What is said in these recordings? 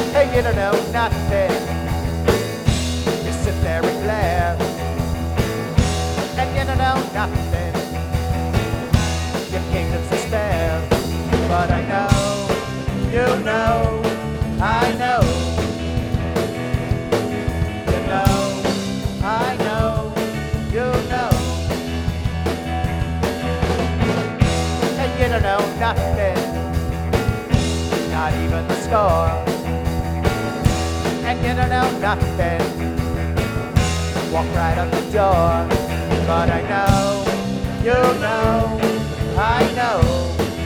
Hey, you don't know nothing. You sit there and glare, and you don't know nothing. Your kingdom's despair. But I know, you know, I know. You know, I know, you know. And you don't know nothing, not even the score. And you don't know nothing, walk right out the door. But I know, you know, I know.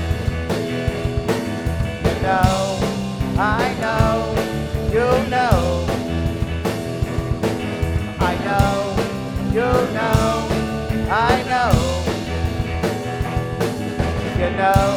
You know, I know, you know. I know, you know, I know. You know.